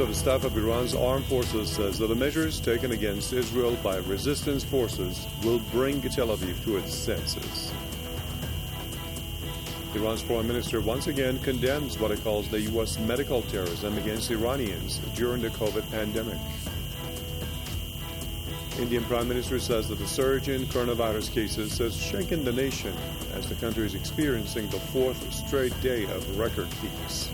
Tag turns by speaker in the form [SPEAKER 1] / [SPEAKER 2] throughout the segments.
[SPEAKER 1] of Staff of Iran's armed forces says that the measures taken against Israel by resistance forces will bring Tel Aviv to its senses. Iran's foreign minister once again condemns what it calls the U.S. medical terrorism against Iranians during the COVID pandemic. Indian Prime Minister says that the surge in coronavirus cases has shaken the nation as the country is experiencing the fourth straight day of record peaks.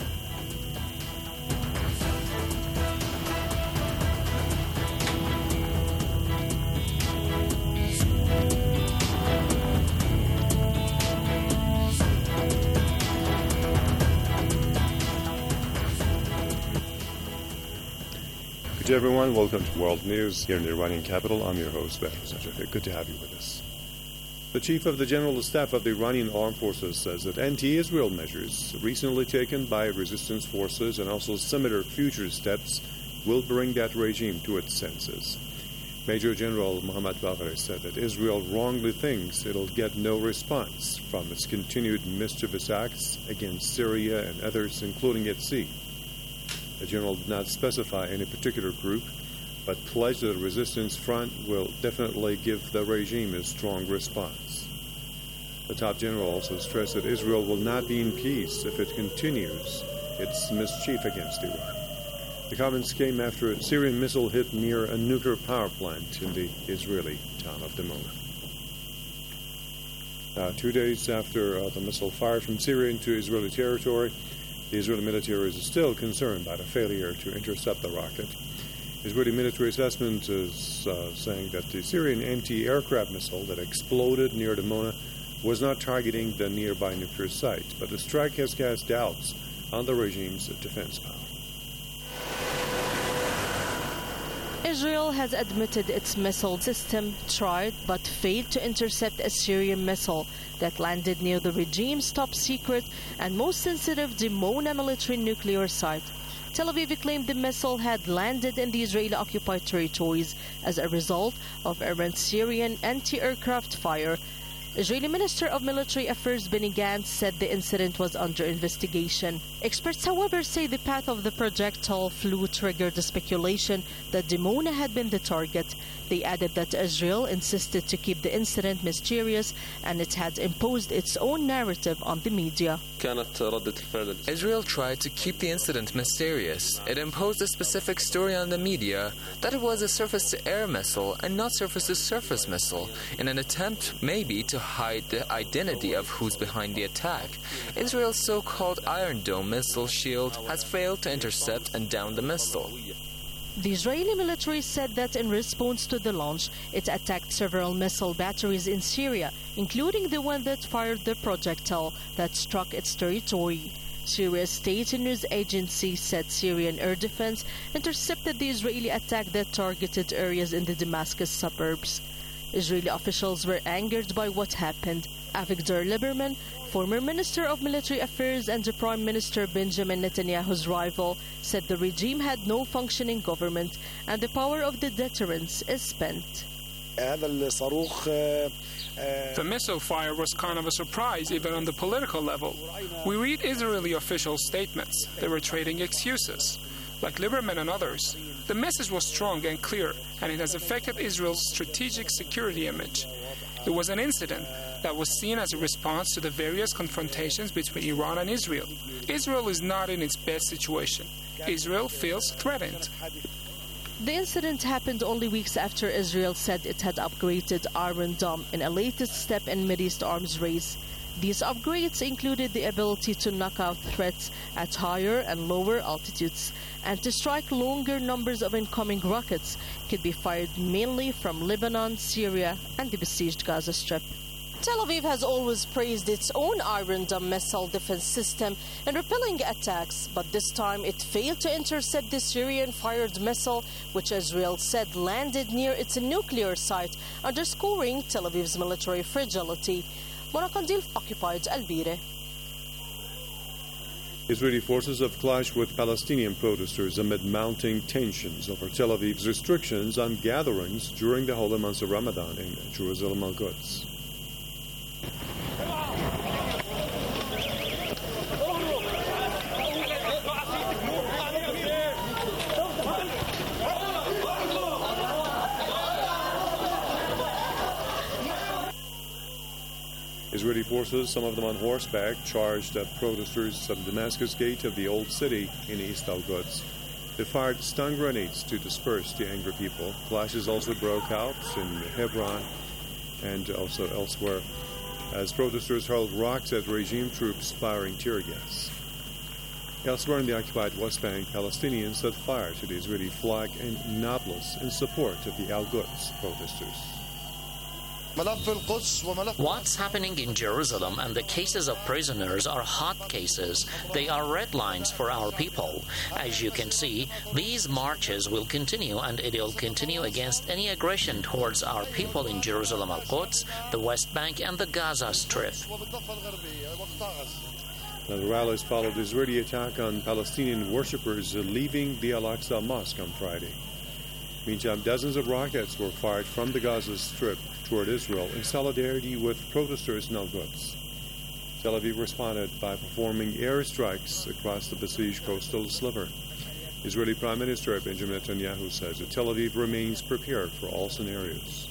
[SPEAKER 1] Good day, everyone. Welcome to World News here in the Iranian capital. I'm your host, Behrouz Najafi. Good to have you with us. The Chief of the General Staff of the Iranian Armed Forces says that anti-Israel measures recently taken by resistance forces and also similar future steps will bring that regime to its senses. Major General Mohammad Bagheri said that Israel wrongly thinks it'll get no response from its continued mischievous acts against Syria and others, including at sea. The general did not specify any particular group, but pledged that the resistance front will definitely give the regime a strong response. The top general also stressed that Israel will not be in peace if it continues its mischief against Iran. The comments came after a Syrian missile hit near a nuclear power plant in the Israeli town of Dimona. 2 days after the missile fired from Syria into Israeli territory, the Israeli military is still concerned by the failure to intercept the rocket. Israeli military assessment is saying that the Syrian anti-aircraft missile that exploded near Dimona was not targeting the nearby nuclear site, but the strike has cast doubts on the regime's defense power.
[SPEAKER 2] Israel has admitted its missile system tried but failed to intercept a Syrian missile that landed near the regime's top secret and most sensitive Dimona military nuclear site. Tel Aviv claimed the missile had landed in the Israeli-occupied territories as a result of Iran's Syrian anti-aircraft fire. Israeli Minister of Military Affairs Benny Gantz said the incident was under investigation. Experts, however, say the path of the projectile flew triggered the speculation that Dimona had been the target. They added that Israel insisted to keep the incident mysterious and it had imposed its own narrative on the media.
[SPEAKER 3] Israel tried to keep the incident mysterious. It imposed a specific story on the media that it was a surface-to-air missile and not surface-to-surface missile in an attempt maybe to hide the identity of who's behind the attack. Israel's so-called Iron Dome missile shield has failed to intercept and down the missile.
[SPEAKER 2] The Israeli military said that in response to the launch, it attacked several missile batteries in Syria, including the one that fired the projectile that struck its territory. Syria's state news agency said Syrian air defense intercepted the Israeli attack that targeted areas in the Damascus suburbs. Israeli officials were angered by what happened. Avigdor Lieberman, former Minister of Military Affairs and the Prime Minister Benjamin Netanyahu's rival, said the regime had no functioning government and the power of the deterrence is spent.
[SPEAKER 4] The missile fire was kind of a surprise, even on the political level. We read Israeli official statements. They were trading excuses, like Lieberman and others. The message was strong and clear, and it has affected Israel's strategic security image. It was an incident that was seen as a response to the various confrontations between Iran and Israel. Israel is not in its best situation. Israel feels threatened.
[SPEAKER 2] The incident happened only weeks after Israel said it had upgraded Iron Dome in a latest step in Mideast arms race. These upgrades included the ability to knock out threats at higher and lower altitudes and to strike longer numbers of incoming rockets could be fired mainly from Lebanon, Syria, and the besieged Gaza Strip. Tel Aviv has always praised its own Iron Dome missile defense system in repelling attacks, but this time it failed to intercept the Syrian-fired missile, which Israel said landed near its nuclear site, underscoring Tel Aviv's military fragility. Mona Kandil occupied Al Bire.
[SPEAKER 1] Israeli forces have clashed with Palestinian protesters amid mounting tensions over Tel Aviv's restrictions on gatherings during the holy months of Ramadan in Jerusalem Al-Quds. Israeli forces, some of them on horseback, charged at protesters at the Damascus gate of the Old City in East Al-Quds. They fired stun grenades to disperse the angry people. Clashes also broke out in Hebron and also elsewhere as protesters hurled rocks at regime troops firing tear gas. Elsewhere in the occupied West Bank, Palestinians set fire to the Israeli flag in Nablus in support of the Al-Quds protesters.
[SPEAKER 5] What's happening in Jerusalem and the cases of prisoners are hot cases. They are red lines for our people. As you can see, these marches will continue, and it will continue against any aggression towards our people in Jerusalem, Al-Quds, the West Bank, and the Gaza Strip.
[SPEAKER 1] Now, the rallies followed the Israeli attack on Palestinian worshippers leaving the Al-Aqsa Mosque on Friday. Meantime, dozens of rockets were fired from the Gaza Strip toward Israel in solidarity with protesters in Al-Quds. Tel Aviv responded by performing airstrikes across the besieged coastal sliver. Israeli Prime Minister Benjamin Netanyahu says that Tel Aviv remains prepared for all scenarios.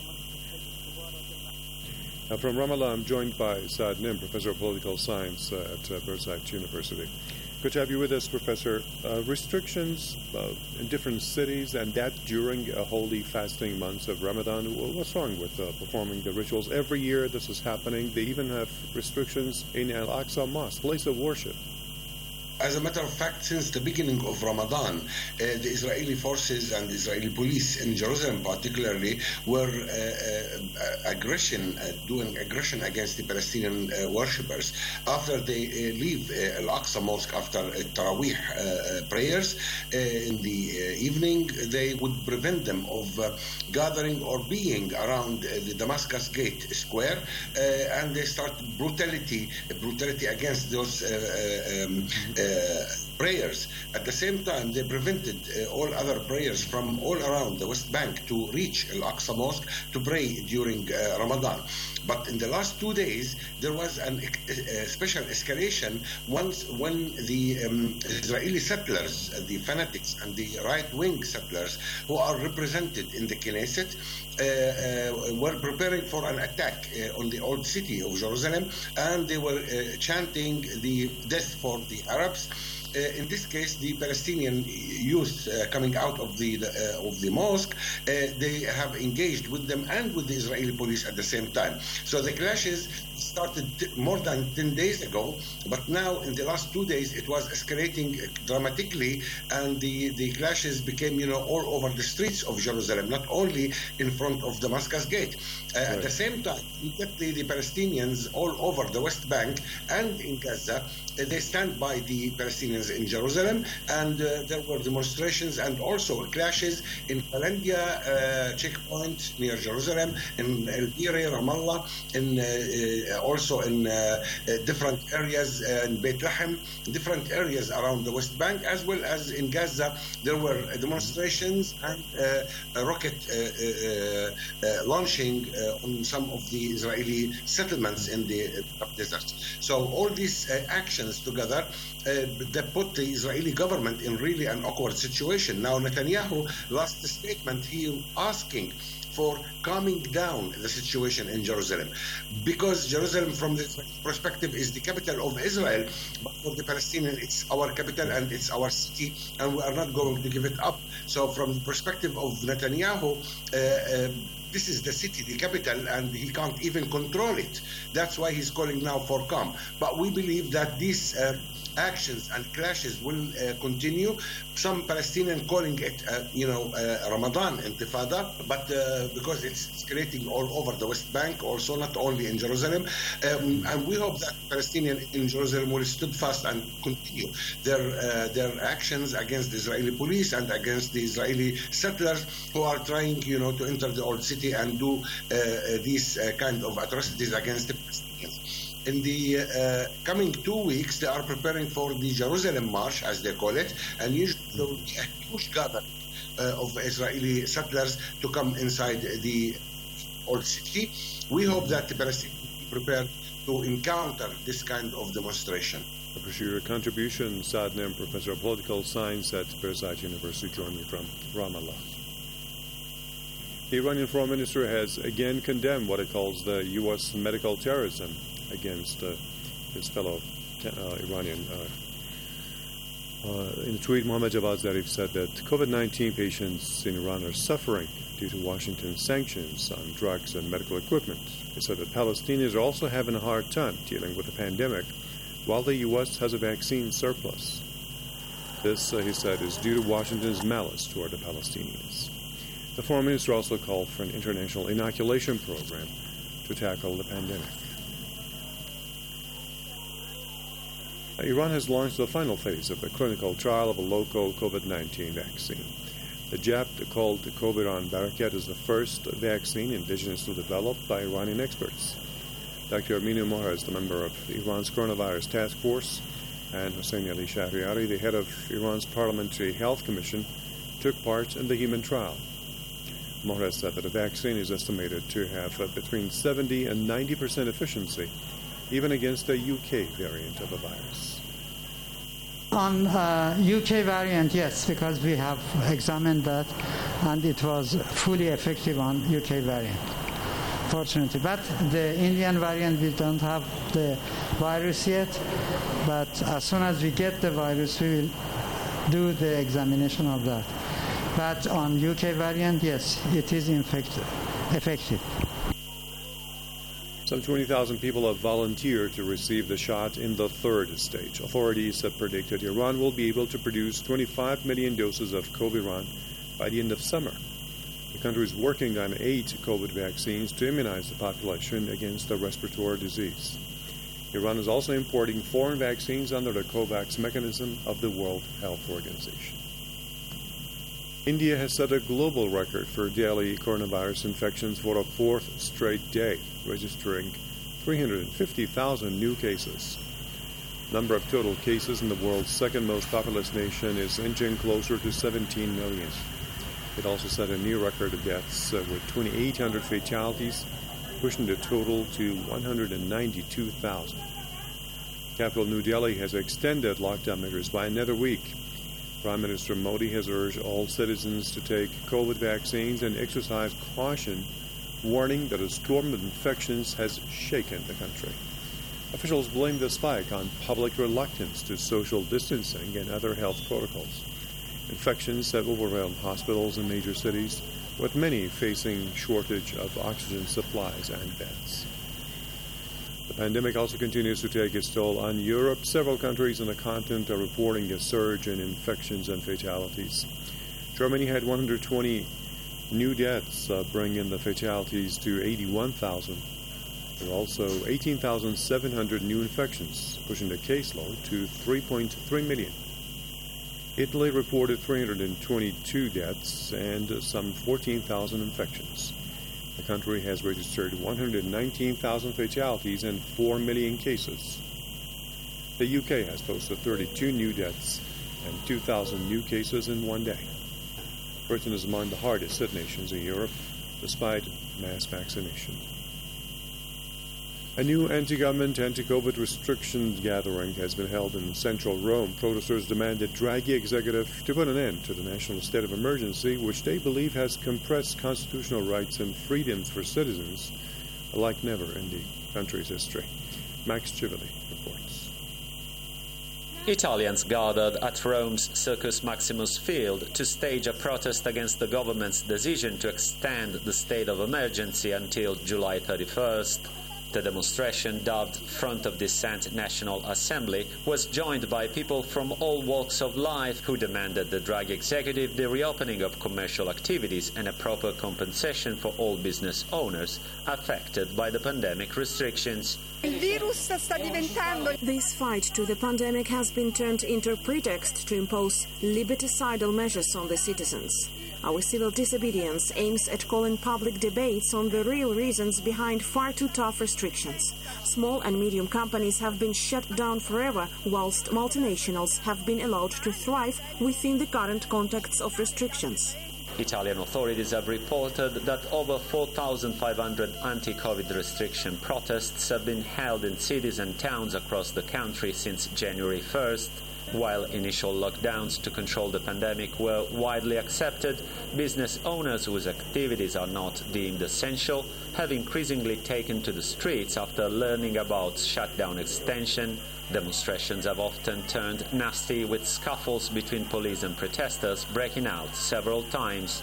[SPEAKER 1] Now, from Ramallah, I'm joined by Saad Nim, Professor of Political Science at Birzeit University. Good to have you with us, Professor. Restrictions in different cities, and that during a holy fasting months of Ramadan. What's wrong with performing the rituals? Every year this is happening. They even have restrictions in Al-Aqsa Mosque, place of worship.
[SPEAKER 6] As a matter of fact, since the beginning of Ramadan, the Israeli forces and the Israeli police in Jerusalem particularly were doing aggression against the Palestinian worshippers. After they leave Al-Aqsa Mosque after Taraweeh prayers in the evening, they would prevent them of gathering or being around the Damascus Gate Square, and they start brutality against those prayers. At the same time, they prevented all other prayers from all around the West Bank to reach Al-Aqsa Mosque to pray during Ramadan. But in the last 2 days, there was a special escalation when the Israeli settlers, the fanatics and the right-wing settlers who are represented in the Knesset, were preparing for an attack on the old city of Jerusalem, and they were chanting the death for the Arabs. In this case, the Palestinian youth coming out of the mosque, they have engaged with them and with the Israeli police at the same time. So the clashes started more than 10 days ago, but now in the last 2 days it was escalating dramatically, and the clashes became, all over the streets of Jerusalem, not only in front of Damascus Gate. Right. At the same time, you get the Palestinians all over the West Bank and in Gaza. They stand by the Palestinians in Jerusalem, and there were demonstrations and also clashes in Falandia checkpoint near Jerusalem, in El Biri, Ramallah, also in different areas in Beit Lahem, different areas around the West Bank, as well as in Gaza. There were demonstrations and rocket launching on some of the Israeli settlements in the desert. So all these actions together, they put the Israeli government in really an awkward situation. Now Netanyahu last statement, he asking for calming down the situation in Jerusalem, because Jerusalem from this perspective is the capital of Israel, but for the Palestinians it's our capital and it's our city, and we are not going to give it up. So from the perspective of Netanyahu, this is the city, the capital, and he can't even control it. That's why he's calling now for calm. But we believe that these actions and clashes will continue. Some Palestinians calling it, Ramadan Intifada, but because it's escalating all over the West Bank, also not only in Jerusalem. And we hope that Palestinians in Jerusalem will stand fast and continue their actions against the Israeli police and against the Israeli settlers who are trying, to enter the old city and do these kind of atrocities against the Palestinians. In the coming 2 weeks, they are preparing for the Jerusalem March, as they call it, and usually there will be a huge gathering of Israeli settlers to come inside the old city. We hope that the Palestinians will be prepared to encounter this kind of demonstration.
[SPEAKER 1] I appreciate your contribution, Saad Nim, Professor of Political Science at Birzeit University, joining me from Ramallah. The Iranian foreign minister has again condemned what it calls the U.S. medical terrorism against his fellow Iranian. In a tweet, Mohammad Javad Zarif said that COVID-19 patients in Iran are suffering due to Washington's sanctions on drugs and medical equipment. He said that Palestinians are also having a hard time dealing with the pandemic, while the U.S. has a vaccine surplus. This, he said, is due to Washington's malice toward the Palestinians. The foreign minister also called for an international inoculation program to tackle the pandemic. Iran has launched the final phase of the clinical trial of a local COVID-19 vaccine. The jab, called Coviran Barakat, is the first vaccine indigenously developed by Iranian experts. Dr. Aminu Mohrez, the member of Iran's coronavirus task force, and Hossein Ali Shahriari, the head of Iran's Parliamentary Health Commission, took part in the human trial. Mohrez said that the vaccine is estimated to have between 70 and 90% efficiency, even against the UK variant of the virus.
[SPEAKER 7] On UK variant, yes, because we have examined that, and it was fully effective on UK variant, fortunately. But the Indian variant, we don't have the virus yet, but as soon as we get the virus, we will do the examination of that. But on UK variant, yes, it is effective.
[SPEAKER 1] Some 20,000 people have volunteered to receive the shot in the third stage. Authorities have predicted Iran will be able to produce 25 million doses of Coviran by the end of summer. The country is working on 8 COVID vaccines to immunize the population against the respiratory disease. Iran is also importing foreign vaccines under the COVAX mechanism of the World Health Organization. India has set a global record for daily coronavirus infections for a fourth straight day, registering 350,000 new cases. Number of total cases in the world's second most populous nation is inching closer to 17 million. It also set a new record of deaths with 2,800 fatalities, pushing the total to 192,000. Capital New Delhi has extended lockdown measures by another week. Prime Minister Modi has urged all citizens to take COVID vaccines and exercise caution, warning that a storm of infections has shaken the country. Officials blame the spike on public reluctance to social distancing and other health protocols. Infections have overwhelmed hospitals in major cities, with many facing shortage of oxygen supplies and beds. The pandemic also continues to take its toll on Europe. Several countries on the continent are reporting a surge in infections and fatalities. Germany had 120 new deaths, bringing the fatalities to 81,000. There are also 18,700 new infections, pushing the caseload to 3.3 million. Italy reported 322 deaths and some 14,000 infections. The country has registered 119,000 fatalities and 4 million cases. The UK has posted 32 new deaths and 2,000 new cases in one day. Britain is among the hardest hit nations in Europe, despite mass vaccination. A new anti-government, anti-COVID restrictions gathering has been held in central Rome. Protesters demanded Draghi executive to put an end to the national state of emergency, which they believe has compressed constitutional rights and freedoms for citizens like never in the country's history. Max Chivoli reports.
[SPEAKER 8] Italians gathered at Rome's Circus Maximus field to stage a protest against the government's decision to extend the state of emergency until July 31st. The demonstration, dubbed Front of Dissent National Assembly, was joined by people from all walks of life who demanded the Draghi executive the reopening of commercial activities and a proper compensation for all business owners affected by the pandemic restrictions.
[SPEAKER 9] This fight to the pandemic has been turned into a pretext to impose liberticidal measures on the citizens. Our civil disobedience aims at calling public debates on the real reasons behind far too tough restrictions. Small and medium companies have been shut down forever, whilst multinationals have been allowed to thrive within the current context of restrictions.
[SPEAKER 8] Italian authorities have reported that over 4,500 anti-COVID restriction protests have been held in cities and towns across the country since January 1st. While initial lockdowns to control the pandemic were widely accepted, business owners whose activities are not deemed essential have increasingly taken to the streets after learning about shutdown extension. Demonstrations have often turned nasty, with scuffles between police and protesters breaking out several times.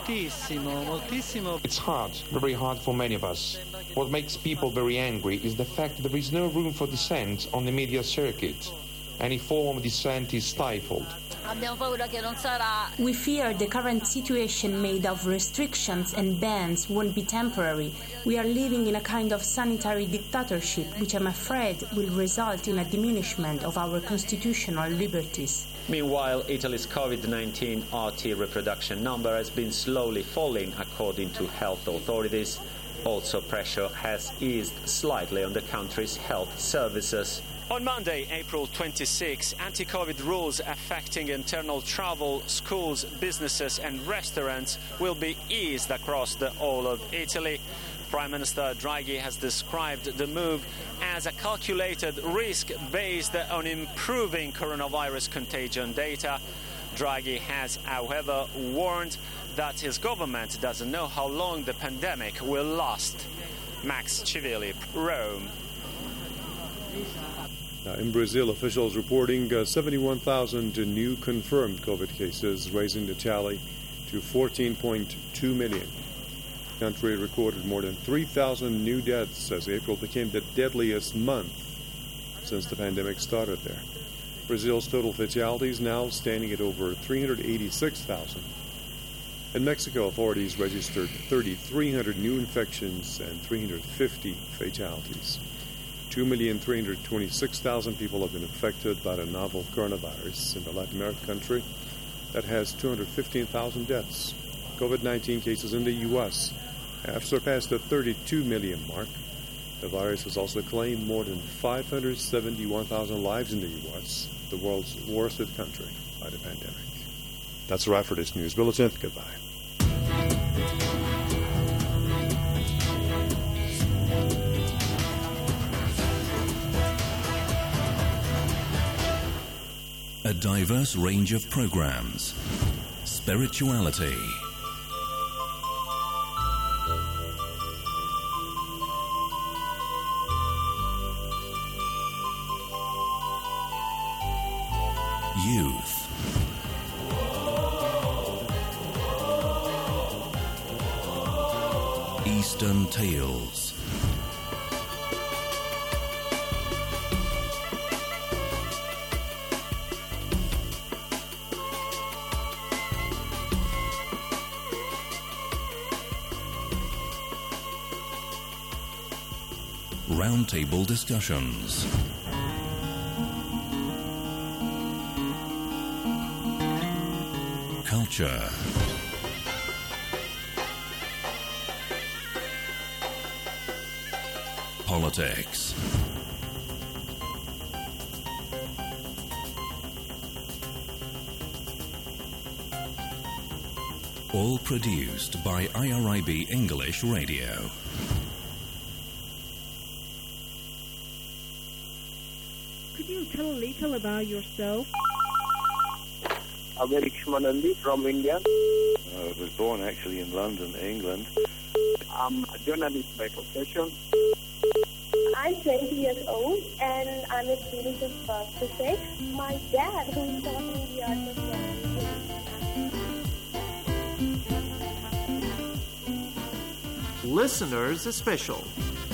[SPEAKER 10] It's hard, very hard for many of us. What makes people very angry is the fact that there is no room for dissent on the media circuit. Any form of dissent is stifled.
[SPEAKER 11] We fear the current situation made of restrictions and bans won't be temporary. We are living in a kind of sanitary dictatorship, which I'm afraid will result in a diminishment of our constitutional liberties.
[SPEAKER 8] Meanwhile, Italy's COVID-19 RT reproduction number has been slowly falling, according to health authorities. Also, pressure has eased slightly on the country's health services.
[SPEAKER 12] On Monday, April 26, anti-COVID rules affecting internal travel, schools, businesses and restaurants will be eased across the whole of Italy. Prime Minister Draghi has described the move as a calculated risk based on improving coronavirus contagion data. Draghi has, however, warned that his government doesn't know how long the pandemic will last. Max Civilli, Rome.
[SPEAKER 1] Now, in Brazil, officials reporting 71,000 new confirmed COVID cases, raising the tally to 14.2 million. The country recorded more than 3,000 new deaths as April became the deadliest month since the pandemic started there. Brazil's total fatalities now standing at over 386,000. In Mexico, authorities registered 3,300 new infections and 350 fatalities. 2,326,000 people have been affected by the novel coronavirus in the Latin American country that has 215,000 deaths. COVID-19 cases in the U.S. have surpassed the 32 million mark. The virus has also claimed more than 571,000 lives in the U.S., the world's worst hit country by the pandemic. That's a wrap for this news bulletin. Goodbye.
[SPEAKER 13] A diverse range of programs, spirituality, youth, Eastern Tales, roundtable discussions, culture, politics, all produced by IRIB English Radio.
[SPEAKER 14] Could you tell a little about yourself?
[SPEAKER 15] I'm Eric Shmanandi from India.
[SPEAKER 16] I was born actually in London, England.
[SPEAKER 15] I'm a journalist by profession.
[SPEAKER 17] I'm 20 years old and I'm a student of physics. My dad, who is taught me the art of journalism.
[SPEAKER 18] Listeners Special.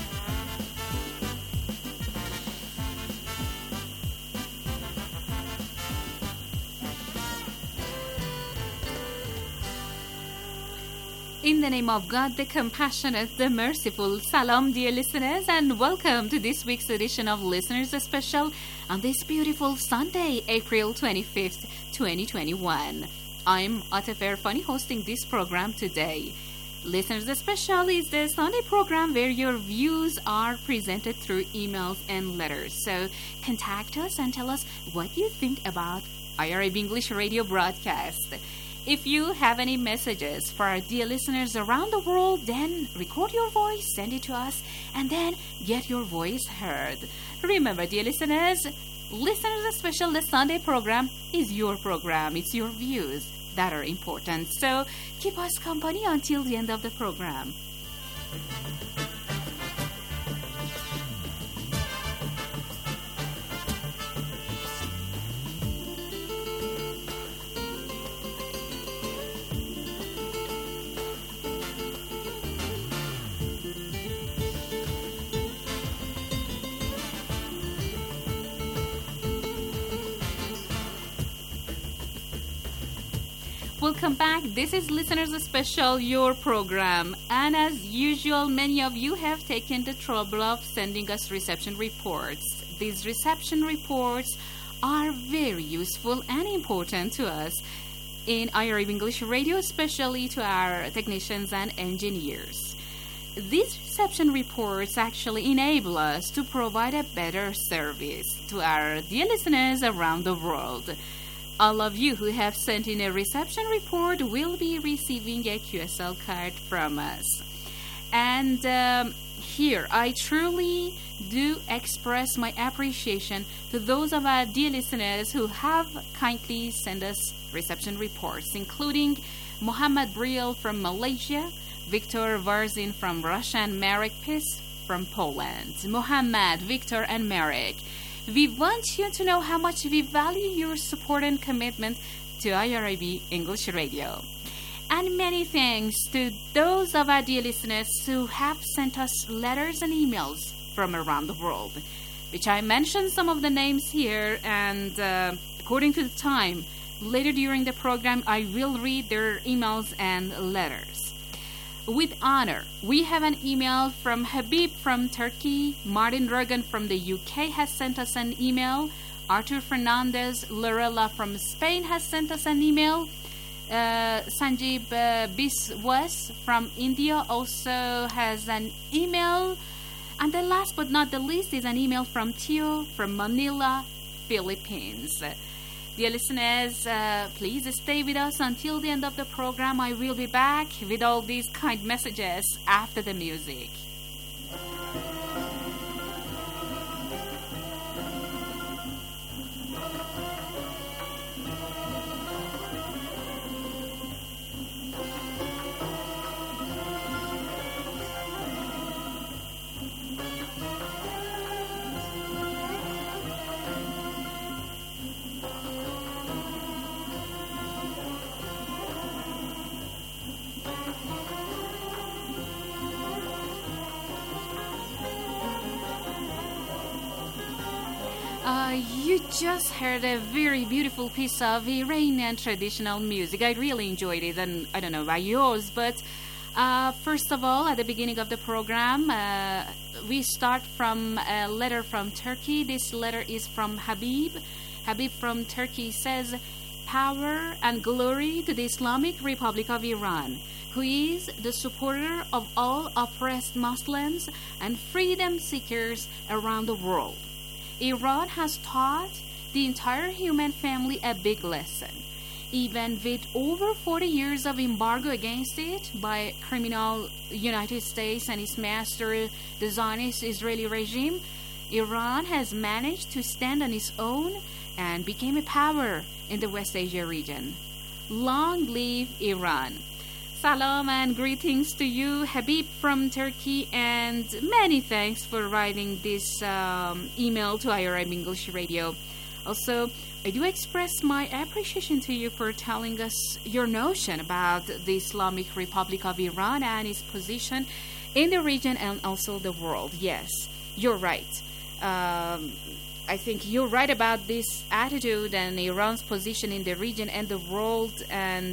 [SPEAKER 19] In the name of God, the compassionate, the merciful, salam, dear listeners, and welcome to this week's edition of Listeners Special on this beautiful Sunday, April 25th, 2021. I'm Atif Erfani hosting this program today. Listeners Special is the Sunday program where your views are presented through emails and letters. So contact us and tell us what you think about IRIB English Radio broadcast. If you have any messages for our dear listeners around the world, then record your voice, send it to us, and then get your voice heard. Remember, dear listeners, Listeners Special, the Sunday program, is your program. It's your views that are important. So keep us company until the end of the program. Welcome back. This is Listeners Special, your program. And as usual, many of you have taken the trouble of sending us reception reports. These reception reports are very useful and important to us in IRIB English Radio, especially to our technicians and engineers. These reception reports actually enable us to provide a better service to our dear listeners around the world. All of you who have sent in a reception report will be receiving a QSL card from us. And here, I truly do express my appreciation to those of our dear listeners who have kindly sent us reception reports, including Mohammed Briel from Malaysia, Victor Varzin from Russia, and Marek Pis from Poland. Mohammed, Victor, and Marek, we want you to know how much we value your support and commitment to IRIB English Radio. And many thanks to those of our dear listeners who have sent us letters and emails from around the world, which I mentioned some of the names here, and according to the time, later during the program, I will read their emails and letters. With honor, we have an email from Habib from Turkey. Martin Rogan from the UK has sent us an email. Arthur Fernandez Lorella from Spain has sent us an email. Sanjeev Biswas from India also has an email. And the last but not the least is an email from Tio from Manila, Philippines. Dear listeners, please stay with us until the end of the program. I will be back with all these kind messages after the music. You just heard a very beautiful piece of Iranian traditional music. I really enjoyed it, and I don't know about yours, but first of all, at the beginning of the program, we start from a letter from Turkey. This letter is from Habib. Habib from Turkey says, "Power and glory to the Islamic Republic of Iran, who is the supporter of all oppressed Muslims and freedom seekers around the world. Iran has taught the entire human family a big lesson. Even with over 40 years of embargo against it by criminal United States and its master, the Zionist Israeli regime, Iran has managed to stand on its own and became a power in the West Asia region. Long live Iran." Salam and greetings to you, Habib from Turkey, and many thanks for writing this email to IRIB English Radio. Also, I do express my appreciation to you for telling us your notion about the Islamic Republic of Iran and its position in the region and also the world. Yes, you're right. I think you're right about this attitude and Iran's position in the region and the world, and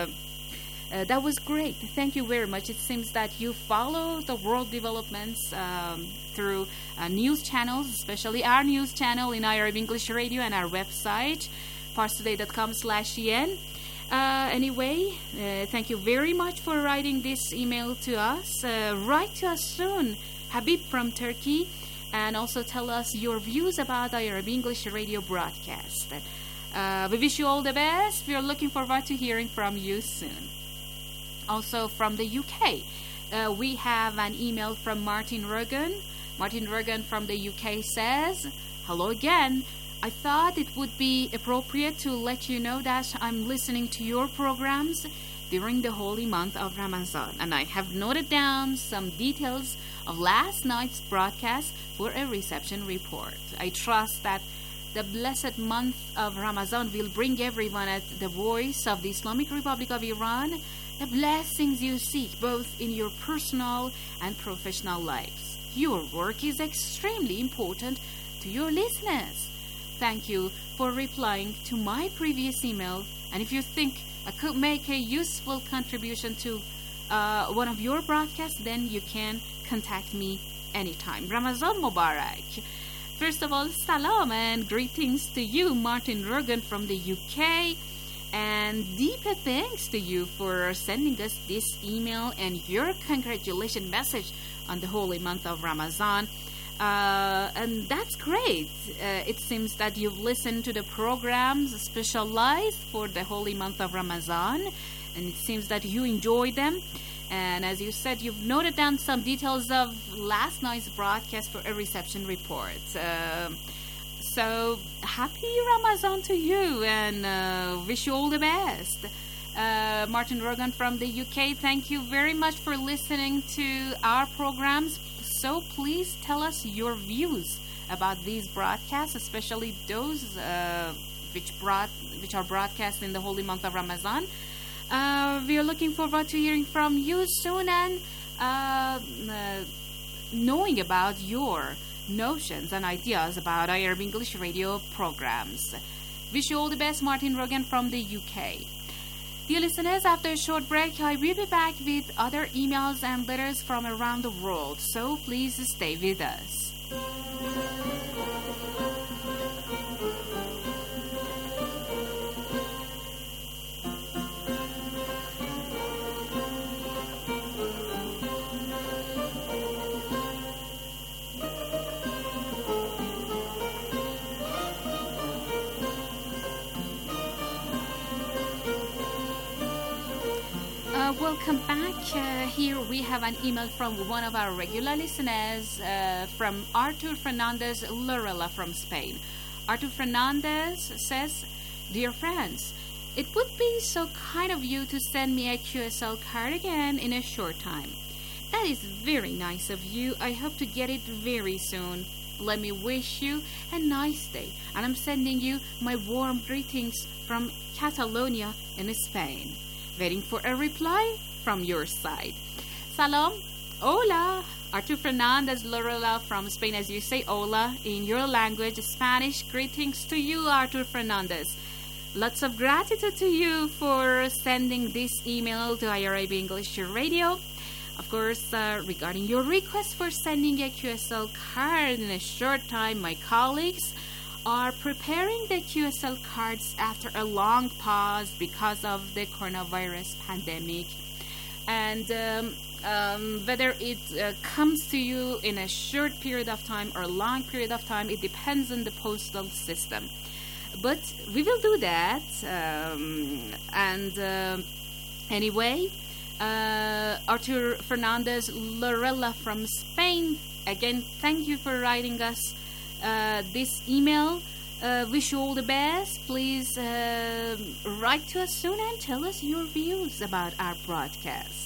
[SPEAKER 19] that was great. Thank you very much. It seems that you follow the world developments through news channels, especially our news channel in IRIB English Radio and our website, parstoday.com/en. Anyway, thank you very much for writing this email to us. Write to us soon, Habib from Turkey, and also tell us your views about IRIB English Radio broadcast. We wish you all the best. We are looking forward to hearing from you soon. Also from the UK, we have an email from Martin Rogan. Martin Rogan from the UK says, "Hello again. I thought it would be appropriate to let you know that I'm listening to your programs during the holy month of Ramadan, and I have noted down some details of last night's broadcast for a reception report. I trust that the blessed month of Ramadan will bring everyone at the voice of the Islamic Republic of Iran the blessings you seek both in your personal and professional lives. Your work is extremely important to your listeners. Thank you for replying to my previous email, and if you think I could make a useful contribution to one of your broadcasts, then you can contact me anytime. Ramazan Mubarak. First of all, salam and greetings to you, Martin Rogan from the UK. And deep thanks to you for sending us this email and your congratulation message on the holy month of Ramadan. And that's great. It seems that you've listened to the programs specialized for the holy month of Ramadan, and it seems that you enjoyed them. And as you said, you've noted down some details of last night's broadcast for a reception report. So happy Ramadan to you, and wish you all the best. Martin Rogan from the UK, thank you very much for listening to our programs. So please tell us your views about these broadcasts, especially those which are broadcast in the holy month of Ramadan. We are looking forward to hearing from you soon and knowing about your notions and ideas about IRB English radio programs. Wish you all the best, Martin Rogan from the UK. Dear listeners, after a short break, I will be back with other emails and letters from around the world, so please stay with us. Welcome back. Here we have an email from one of our regular listeners, from Artur Fernandez Lorella from Spain. Artur Fernandez says, "Dear friends, it would be so kind of you to send me a QSL card again in a short time. That is very nice of you. I hope to get it very soon. Let me wish you a nice day, and I'm sending you my warm greetings from Catalonia in Spain. Waiting for a reply from your side. Salam, hola." Artur Fernandez Lorella from Spain, as you say hola in your language, Spanish. Greetings to you, Artur Fernandez. Lots of gratitude to you for sending this email to IRIB English Radio. Of course, regarding your request for sending a QSL card in a short time, my colleagues are preparing the QSL cards after a long pause because of the coronavirus pandemic. And whether it comes to you in a short period of time or a long period of time, it depends on the postal system. But we will do that. Anyway, Artur Fernandez Lorella from Spain, again, thank you for writing us this email. Wish you all the best. Please write to us soon and tell us your views about our broadcast.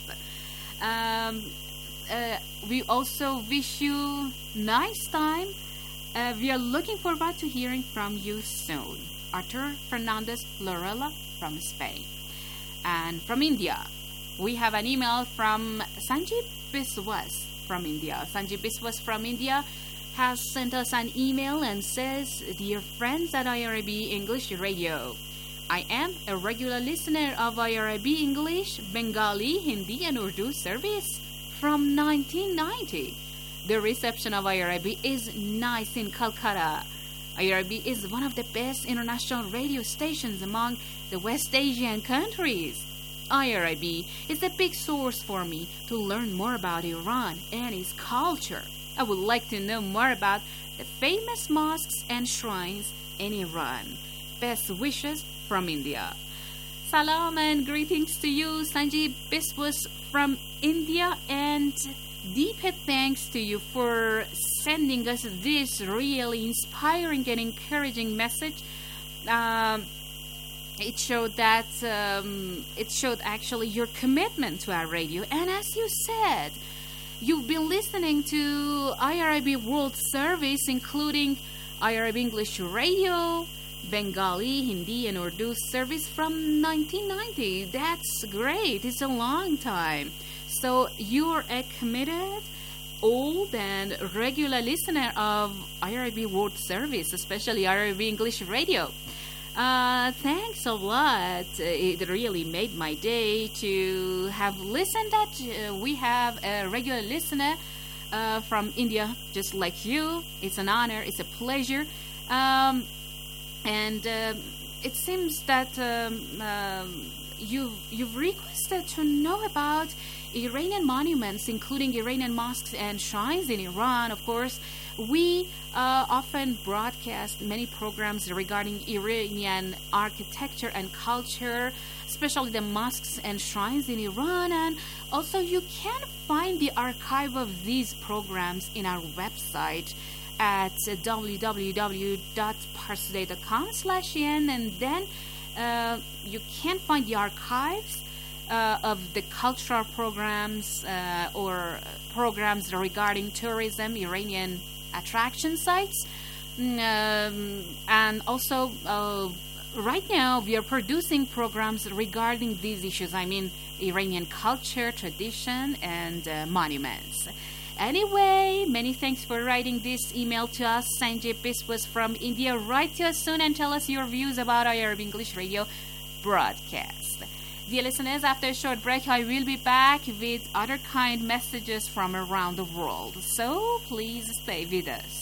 [SPEAKER 19] We also wish you nice time. We are looking forward to hearing from you soon. Artur Fernandez Lorella from Spain. And from India, we have an email from Sanjeev Biswas from India. Sanjeev Biswas from India has sent us an email and says, "Dear friends at IRIB English Radio, I am a regular listener of IRIB English, Bengali, Hindi and Urdu service from 1990. The reception of IRIB is nice in Calcutta. IRIB is one of the best international radio stations among the West Asian countries. IRIB is a big source for me to learn more about Iran and its culture. I would like to know more about the famous mosques and shrines in Iran. Best wishes from India." Salam and greetings to you, Sanjeev Biswas from India, and deep thanks to you for sending us this really inspiring and encouraging message. It showed that it showed actually your commitment to our radio. And as you said, you've been listening to IRIB World Service, including IRIB English Radio, Bengali, Hindi, and Urdu service from 1990. That's great. It's a long time. So you're a committed, old, and regular listener of IRIB World Service, especially IRIB English Radio. Thanks a lot. It really made my day to have listened that we have a regular listener from India just like you. It's an honor. It's a pleasure. And it seems that you've requested to know about Iranian monuments, including Iranian mosques and shrines in Iran. Of course, we often broadcast many programs regarding Iranian architecture and culture, especially the mosques and shrines in Iran. And also, you can find the archive of these programs in our website at www.parstoday.com/en, and then you can find the archives of the cultural programs or programs regarding tourism, Iranian attraction sites. And also, right now, we are producing programs regarding these issues. I mean, Iranian culture, tradition, and monuments. Anyway, many thanks for writing this email to us. Sanjay Biswas from India. Write to us soon and tell us your views about IRIB English Radio broadcast. Dear listeners, after a short break, I will be back with other kind messages from around the world. So please stay with us.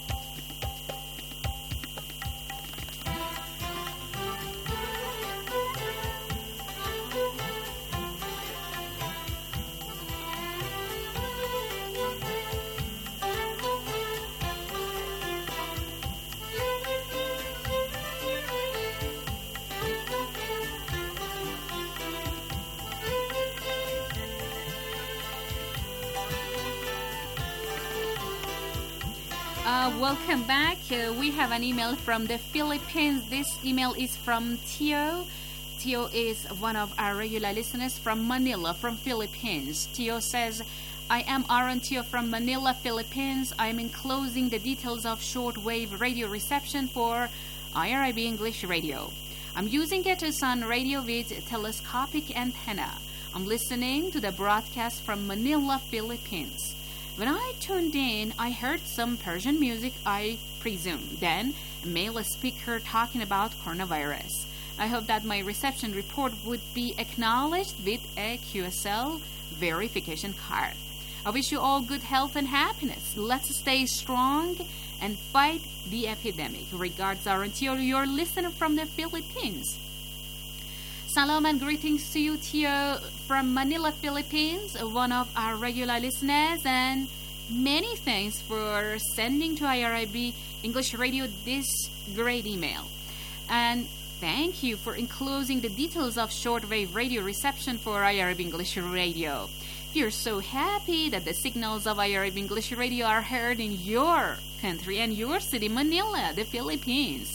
[SPEAKER 19] Welcome back. We have an email from the Philippines. This email is from Tio. Tio is one of our regular listeners from Manila, from Philippines. Tio says, I am Aaron Tio from Manila, Philippines. I am enclosing the details of shortwave radio reception for IRIB English Radio. I'm using it as on radio with telescopic antenna. I'm listening to the broadcast from Manila, Philippines. When I tuned in, I heard some Persian music, I presume. Then, a male speaker talking about coronavirus. I hope that my reception report would be acknowledged with a QSL verification card. I wish you all good health and happiness. Let's stay strong and fight the epidemic. Regards, Arantio, your listener from the Philippines. Salam and greetings to you, Tio, from Manila, Philippines, one of our regular listeners, and many thanks for sending to IRIB English Radio this great email. And thank you for enclosing the details of shortwave radio reception for IRIB English Radio. We're so happy that the signals of IRIB English Radio are heard in your country and your city, Manila, the Philippines.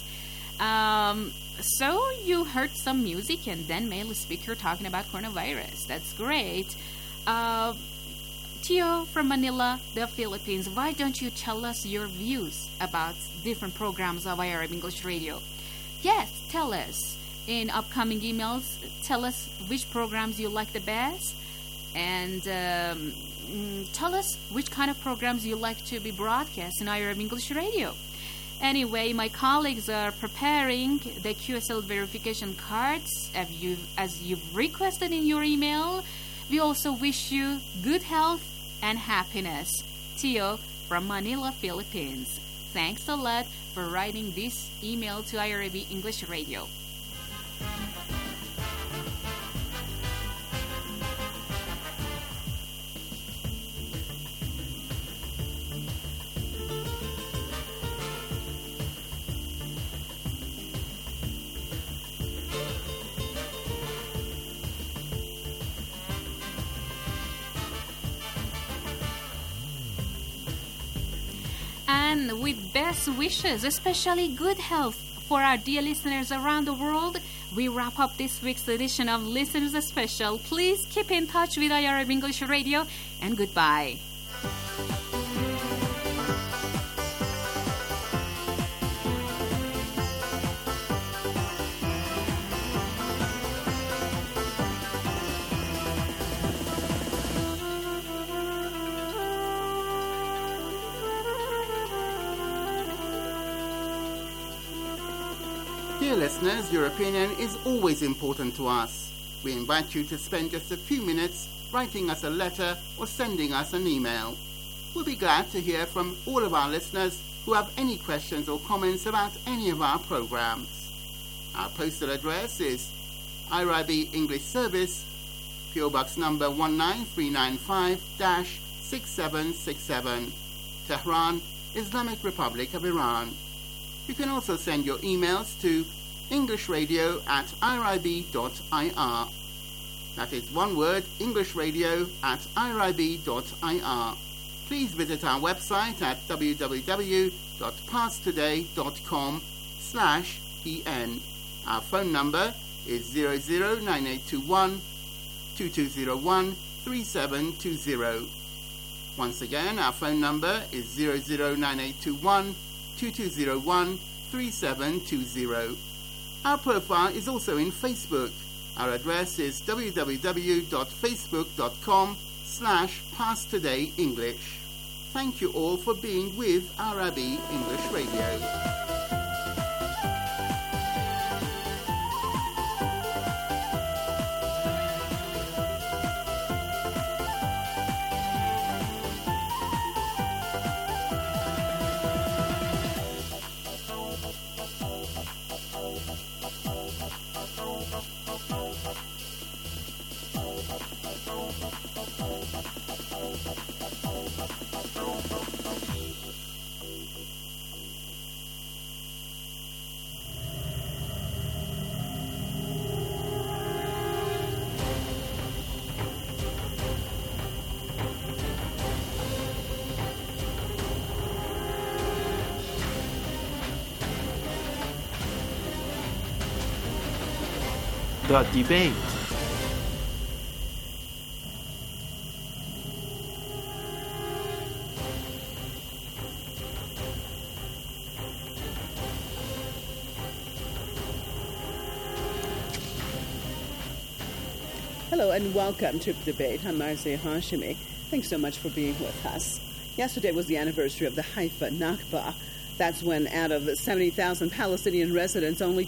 [SPEAKER 19] So you heard some music and then male speaker talking about coronavirus. That's great. Tio from Manila, the Philippines, why don't you tell us your views about different programs of IRIB English Radio? Yes, tell us. In upcoming emails, tell us which programs you like the best. And tell us which kind of programs you like to be broadcast in IRIB English Radio. Anyway, my colleagues are preparing the QSL verification cards as you've requested in your email. We also wish you good health and happiness. Tio from Manila, Philippines. Thanks a lot for writing this email to IRIB English Radio. And with best wishes, especially good health for our dear listeners around the world, we wrap up this week's edition of Listeners Special. Please keep in touch with IRIB English Radio, and goodbye.
[SPEAKER 18] Dear listeners, your opinion is always important to us. We invite you to spend just a few minutes writing us a letter or sending us an email. We'll be glad to hear from all of our listeners who have any questions or comments about any of our programs. Our postal address is IRIB English Service, PO Box number 19395-6767, Tehran, Islamic Republic of Iran. You can also send your emails to englishradio@irib.ir. That is one word, englishradio@irib.ir. Please visit our website at www.parstoday.com/en. Our phone number is 009821 2201 3720. Once again, our phone number is 009821 2201 3720. Our profile is also in Facebook. Our address is www.facebook.com/PassTodayEnglish. Thank you all for being with IRIB English Radio.
[SPEAKER 20] The debate.
[SPEAKER 21] Hello and welcome to the debate. I'm Marzieh Hashemi. Thanks so much for being with us. Yesterday was the anniversary of the Haifa Nakba. That's when out of 70,000 Palestinian residents, only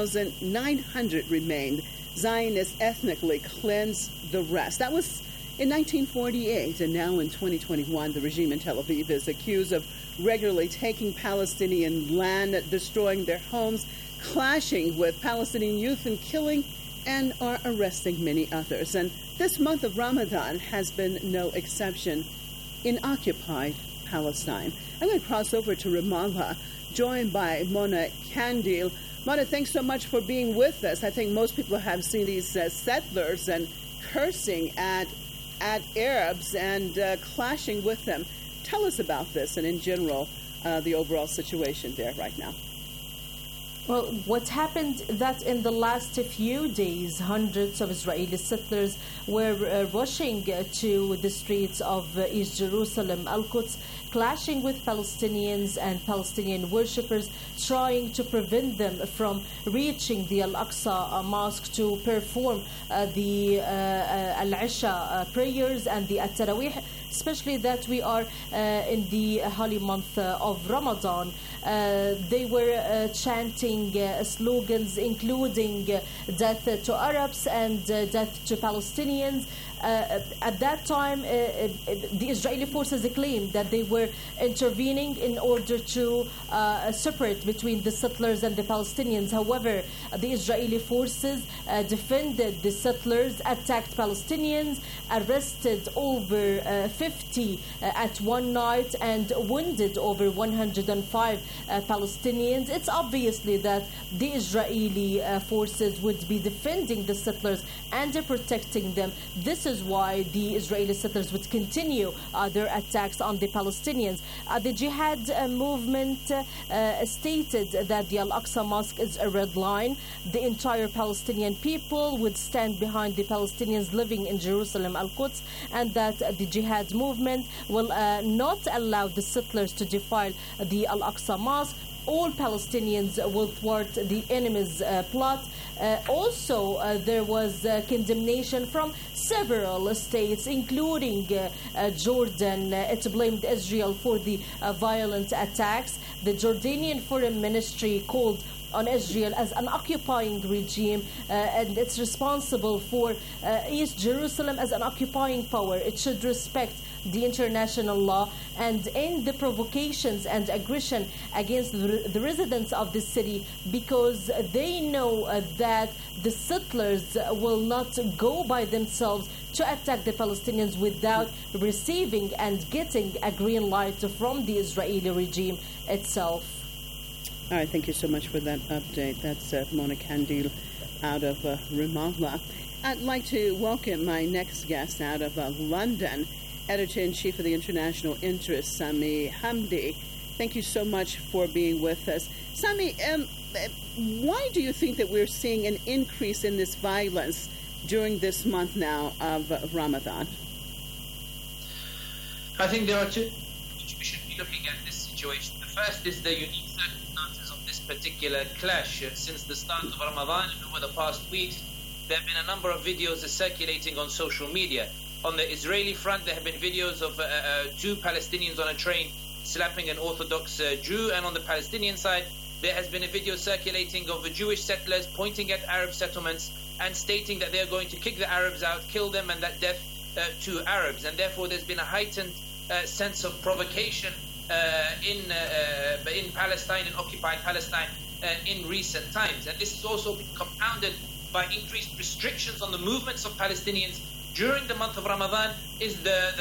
[SPEAKER 21] 2,900 remained. Zionists ethnically cleansed the rest. That was in 1948, and now in 2021, the regime in Tel Aviv is accused of regularly taking Palestinian land, destroying their homes, clashing with Palestinian youth and killing and are arresting many others. And this month of Ramadan has been no exception in occupied Palestine. I'm going to cross over to Ramallah, joined by Mona Kandil. Mona, thanks so much for being with us. I think most people have seen these settlers and cursing at Arabs and clashing with them. Tell us about this and, in general, the overall situation there right now.
[SPEAKER 2] Well, what happened that in the last few days, hundreds of Israeli settlers were rushing to the streets of East Jerusalem, Al-Quds, clashing with Palestinians and Palestinian worshippers, trying to prevent them from reaching the Al-Aqsa Mosque to perform the Al-Isha prayers and the At-Tarawih, especially that we are in the holy month of Ramadan. They were chanting slogans including death to Arabs and death to Palestinians. At that time, the Israeli forces claimed that they were intervening in order to separate between the settlers and the Palestinians. However, the Israeli forces defended the settlers, attacked Palestinians, arrested over 50 at one night, and wounded over 105 Palestinians. It's obviously that the Israeli forces would be defending the settlers and protecting them. This is why the Israeli settlers would continue their attacks on the Palestinians. The Jihad movement stated that the Al-Aqsa Mosque is a red line. The entire Palestinian people would stand behind the Palestinians living in Jerusalem, Al-Quds, and that the Jihad movement will not allow the settlers to defile the Al-Aqsa Mosque. All Palestinians will thwart the enemy's plot. Also, there was condemnation from several states, including Jordan. It blamed Israel for the violent attacks. The Jordanian Foreign Ministry called on Israel as an occupying regime, and it's responsible for East Jerusalem as an occupying power. It should respect the international law and end the provocations and aggression against the residents of the city, because they know that the settlers will not go by themselves to attack the Palestinians without receiving and getting a green light from the Israeli regime itself.
[SPEAKER 21] All right, thank you so much for that update. That's Mona Kandil out of Ramallah. I'd like to welcome my next guest out of London, Editor-in-Chief of the International Interest, Sami Hamdi. Thank you so much for being with us. Sami, why do you think that we're seeing an increase in this violence during this month now of Ramadan?
[SPEAKER 3] I think there are two which we should be looking at this situation. The first is the unique circumstances of this particular clash. Since the start of Ramadan and over the past weeks, there have been a number of videos circulating on social media. On the Israeli front, there have been videos of two Palestinians on a train slapping an Orthodox Jew, and on the Palestinian side, there has been a video circulating of the Jewish settlers pointing at Arab settlements and stating that they're going to kick the Arabs out, kill them, and that death to Arabs. And therefore, there's been a heightened sense of provocation in Palestine, in occupied Palestine, in recent times. And this has also been compounded by increased restrictions on the movements of Palestinians during the month of Ramadan. Is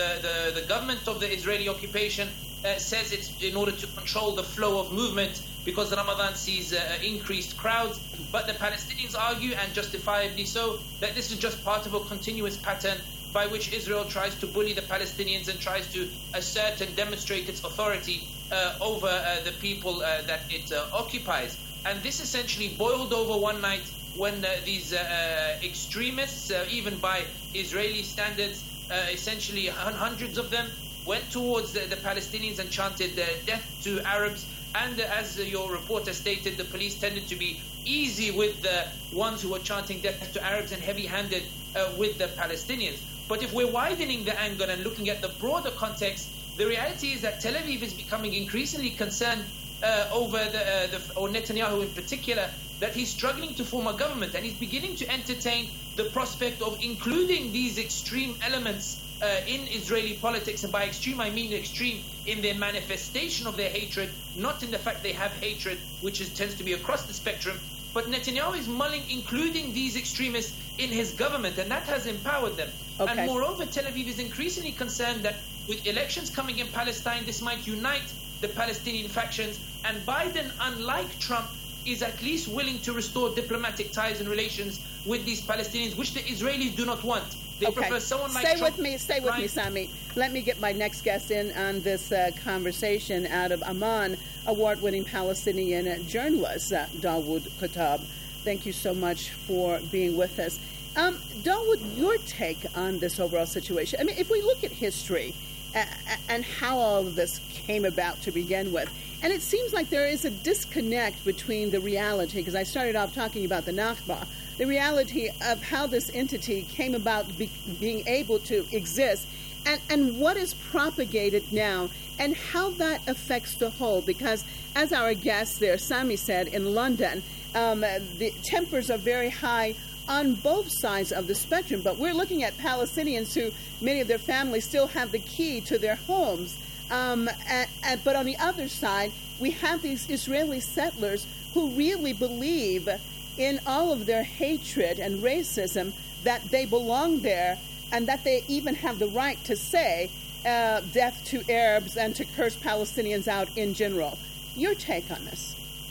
[SPEAKER 3] the government of the Israeli occupation says it's in order to control the flow of movement, because Ramadan sees increased crowds. But the Palestinians argue, and justifiably so, that this is just part of a continuous pattern by which Israel tries to bully the Palestinians and tries to assert and demonstrate its authority over the people that it occupies. And this essentially boiled over one night when these extremists, even by Israeli standards, essentially hundreds of them, went towards the Palestinians and chanted death to Arabs. And as your reporter stated, the police tended to be easy with the ones who were chanting death to Arabs and heavy-handed with the Palestinians. But if we're widening the angle and looking at the broader context, the reality is that Tel Aviv is becoming increasingly concerned over or Netanyahu in particular, that he's struggling to form a government, and he's beginning to entertain the prospect of including these extreme elements in Israeli politics. And by extreme, I mean extreme in their manifestation of their hatred, not in the fact they have hatred, which tends to be across the spectrum. But Netanyahu is mulling including these extremists in his government, and that has empowered them. Okay. And moreover, Tel Aviv is increasingly concerned that with elections coming in Palestine, this might unite the Palestinian factions. And Biden, unlike Trump, is at least willing to restore diplomatic ties and relations with these Palestinians, which the Israelis do not want. They prefer someone like Trump.
[SPEAKER 21] Stay with me, Sami. Let me get my next guest in on this conversation out of Amman, award-winning Palestinian journalist, Dawood Kuttab. Thank you so much for being with us. Dawood, your take on this overall situation. I mean, if we look at history and how all of this came about to begin with, and it seems like there is a disconnect between the reality, because I started off talking about the Nakba, the reality of how this entity came about being able to exist, and what is propagated now, and how that affects the whole. Because as our guest there, Sami, said, in London, the tempers are very high on both sides of the spectrum. But we're looking at Palestinians who, many of their families still have the key to their homes. But on the other side, we have these Israeli settlers who really believe in all of their hatred and racism that they belong there, and that they even have the right to say death to Arabs and to curse Palestinians out in general. Your take on this?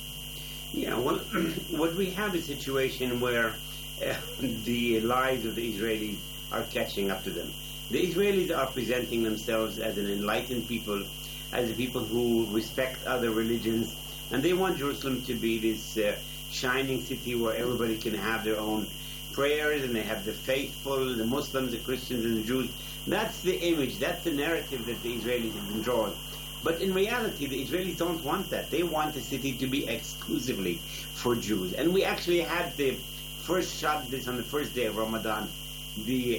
[SPEAKER 22] Yeah, well, what we have is a situation where the lives of the Israeli
[SPEAKER 4] are catching up to them. The Israelis are presenting themselves as an enlightened people, as a people who respect other religions, and they want Jerusalem to be this shining city where everybody can have their own prayers, and they have the faithful, the Muslims, the Christians, and the Jews. That's the image, that's the narrative that the Israelis have been drawing. But in reality, the Israelis don't want that. They want the city to be exclusively for Jews. And we actually had the first shot of this on the first day of Ramadan. The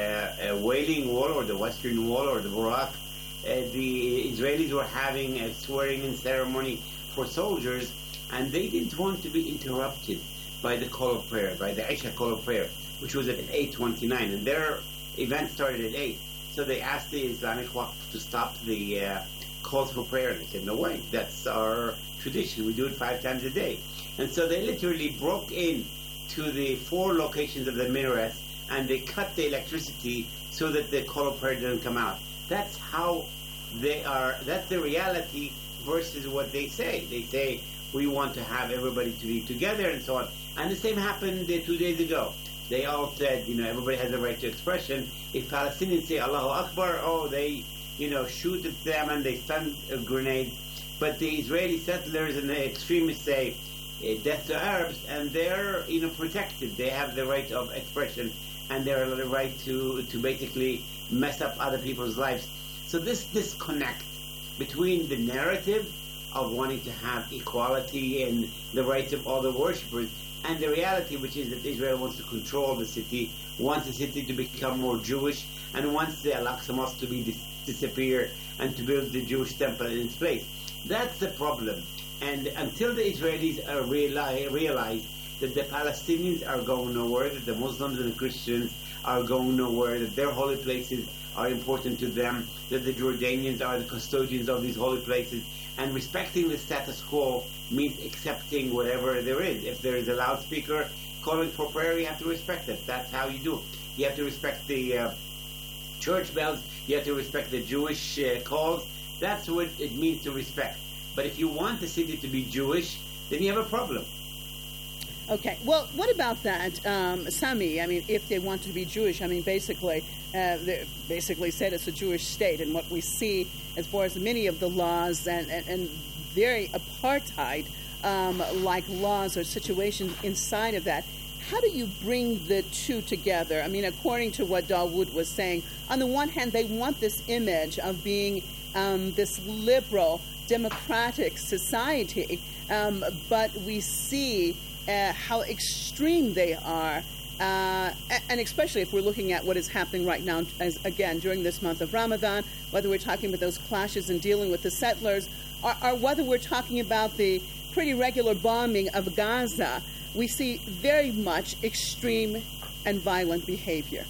[SPEAKER 4] Wailing Wall, or the Western Wall, or the Burak, the Israelis were having a swearing-in ceremony for soldiers, and they didn't want to be interrupted by the call of prayer, by the Isha call of prayer, which was at 8:29, and their event started at 8. So they asked the Islamic Waqf to stop the calls for prayer, and they said, no way, that's our tradition, we do it 5 times a day. And so they literally broke in to the 4 locations of the minarets, and they cut the electricity so that the call of prayer didn't come out. That's how they are, that's the reality versus what they say. They say, we want to have everybody to be together and so on. And the same happened 2 days ago. They all said, everybody has a right to expression. If Palestinians say Allahu Akbar, they, shoot at them and they stun a grenade. But the Israeli settlers and the extremists say death to Arabs, and they're, protected. They have the right of expression, and they have the right to basically mess up other people's lives. So this disconnect between the narrative of wanting to have equality and the rights of all the worshippers, and the reality, which is that Israel wants to control the city, wants the city to become more Jewish, and wants the Al-Aqsa Mosque to disappear and to build the Jewish temple in its place. That's the problem. And until the Israelis realize that the Palestinians are going nowhere, that the Muslims and the Christians are going nowhere, that their holy places are important to them, that the Jordanians are the custodians of these holy places, and respecting the status quo means accepting whatever there is. If there is a loudspeaker calling for prayer, you have to respect it. That's how you do it. You have to respect the church bells. You have to respect the Jewish calls. That's what it means to respect. But if you want the city to be Jewish, then you have a problem.
[SPEAKER 21] Okay. Well, what about that, Sami? I mean, if they want to be Jewish, basically, they basically said it's a Jewish state. And what we see as far as many of the laws and very apartheid-like laws or situations inside of that, how do you bring the two together? According to what Dawood was saying, on the one hand, they want this image of being this liberal, democratic society, but we see how extreme they are, and especially if we're looking at what is happening right now, again, during this month of Ramadan, whether we're talking about those clashes and dealing with the settlers, or whether we're talking about the pretty regular bombing of Gaza, we see very much extreme and violent behavior.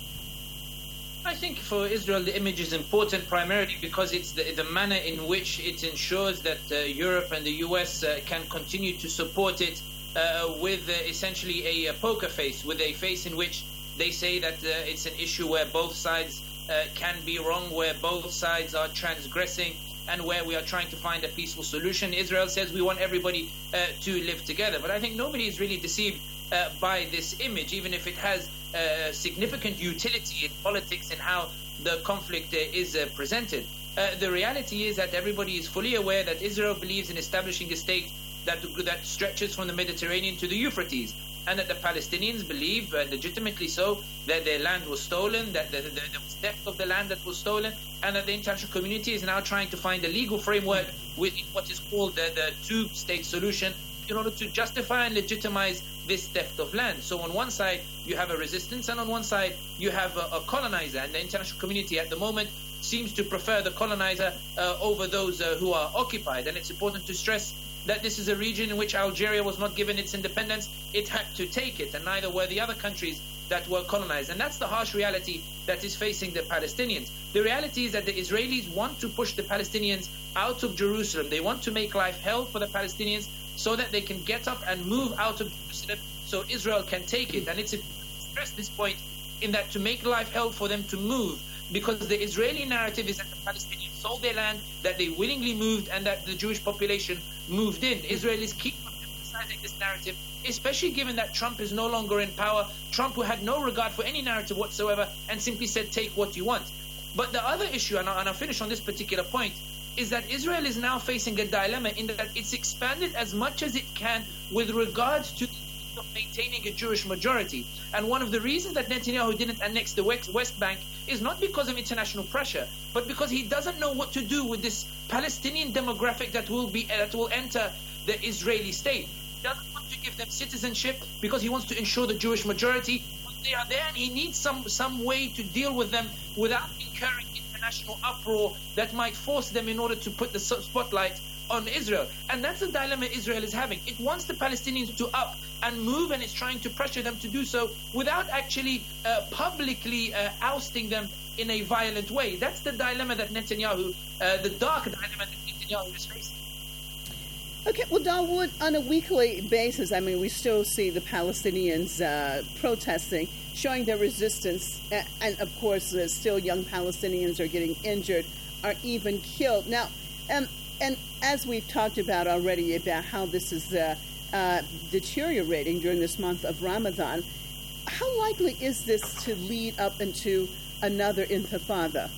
[SPEAKER 3] I think for Israel the image is important primarily because it's the manner in which it ensures that Europe and the US can continue to support it with essentially a poker face, with a face in which they say that it's an issue where both sides can be wrong, where both sides are transgressing, and where we are trying to find a peaceful solution. Israel says we want everybody to live together. But I think nobody is really deceived by this image, even if it has significant utility in politics and how the conflict is presented. The reality is that everybody is fully aware that Israel believes in establishing a state that stretches from the Mediterranean to the Euphrates, and that the Palestinians believe, legitimately so, that their land was stolen, that there was theft of the land that was stolen, and that the international community is now trying to find a legal framework with what is called the two-state solution in order to justify and legitimize this theft of land. So on one side, you have a resistance, and on one side, you have a colonizer, and the international community at the moment seems to prefer the colonizer over those who are occupied. And it's important to stress that this is a region in which Algeria was not given its independence. It had to take it, and neither were the other countries that were colonized. And that's the harsh reality that is facing the Palestinians. The reality is that the Israelis want to push the Palestinians out of Jerusalem. They want to make life hell for the Palestinians so that they can get up and move out of Jerusalem so Israel can take it. And it's important to stress this point, in that to make life hell for them to move, because the Israeli narrative is that the Palestinians sold their land, that they willingly moved, and that the Jewish population moved in. Israelis keep on emphasizing criticizing this narrative, especially given that Trump is no longer in power. Trump, who had no regard for any narrative whatsoever and simply said, take what you want. But the other issue, and I'll finish on this particular point, is that Israel is now facing a dilemma in that it's expanded as much as it can with regards to maintaining a Jewish majority. And one of the reasons that Netanyahu didn't annex the West Bank is not because of international pressure, but because he doesn't know what to do with this Palestinian demographic that will enter the Israeli state. He doesn't want to give them citizenship because he wants to ensure the Jewish majority. But they are there, and he needs some way to deal with them without incurring international uproar that might force them in order to put the spotlight on Israel. And that's the dilemma Israel is having. It wants the Palestinians to up and move, and it's trying to pressure them to do so without actually publicly ousting them in a violent way. That's the dilemma that Netanyahu, the dark dilemma that Netanyahu is facing.
[SPEAKER 21] Okay, well, Dawood, on a weekly basis, I mean, we still see the Palestinians protesting, showing their resistance, and of course, still young Palestinians are getting injured, are even killed. Now, and as we've talked about already about how this is deteriorating during this month of Ramadan, how likely is this to lead up into another intifada?